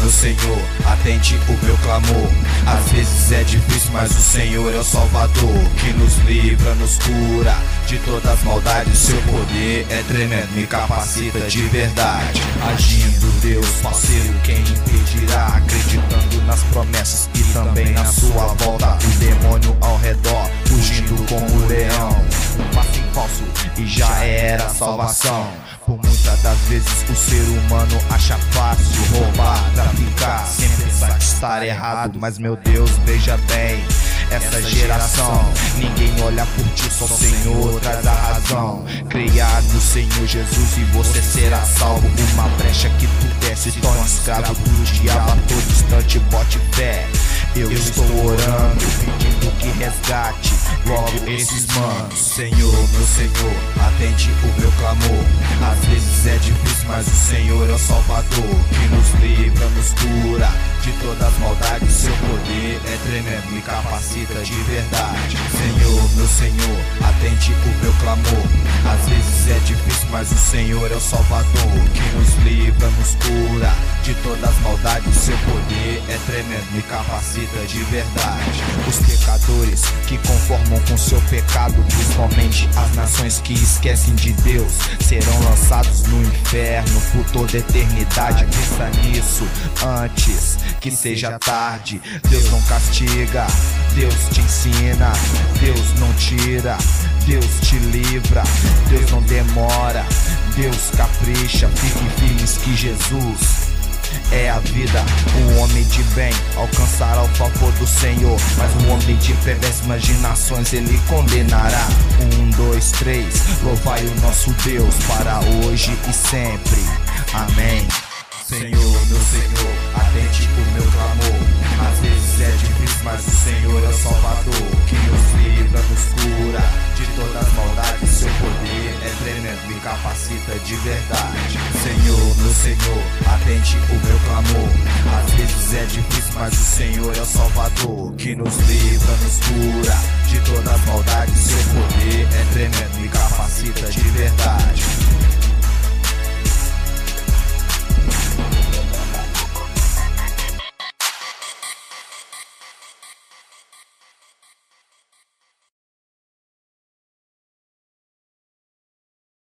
meu Senhor, atende o meu clamor. Às vezes é difícil, mas o Senhor é o Salvador, que nos livra, nos cura de todas as maldades. Seu poder é tremendo, me capacita de verdade. Agindo Deus, parceiro, quem impedirá? Acreditando nas promessas e também na sua volta. O demônio ao redor, fugindo como leão. Um passo em falso e já era a salvação. Por muitas das vezes o ser humano acha fácil roubar, traficar, sempre pensa estar errado. Mas meu Deus, veja bem essa geração, ninguém olha por ti, só o Senhor traz a razão. Creia no Senhor Jesus e você será salvo. Uma brecha que tu desce, torna escravo do diabo a todo instante, bote fé. Eu estou orando, pedindo que resgate logo esses manos. Senhor, meu Senhor, atende o meu clamor. Às vezes é difícil, mas o Senhor é o Salvador, que nos livra, nos cura de todas as maldades. Seu poder é tremendo, me capacita de verdade. Senhor, meu Senhor, atende o meu clamor. Às vezes é difícil, mas o Senhor é o Salvador, que nos livra, nos cura de todas as maldades. Seu poder é tremendo, me capacita de verdade. Os pecadores que conformam com seu pecado, principalmente as nações que esquecem de Deus, serão lançados no inferno por toda a eternidade. Pensa nisso antes que seja tarde. Deus não castiga, Deus te ensina, Deus não tira, Deus te livra, Deus não demora, Deus capricha. Fique feliz que Jesus é a vida. O homem de bem alcançará o favor do Senhor, mas o homem de perversas imaginações ele condenará. 1, 2, 3, louvai o nosso Deus para hoje e sempre. Amém. Senhor, meu Senhor, atende o meu clamor. Às vezes é difícil, mas o Senhor é o Salvador, que nos livra, nos cura de todas as maldades. Seu poder é tremendo, me capacita de verdade. Senhor, meu Senhor, atende o meu clamor. Às vezes é difícil, mas o Senhor é o Salvador, que nos livra, nos cura de todas as maldades.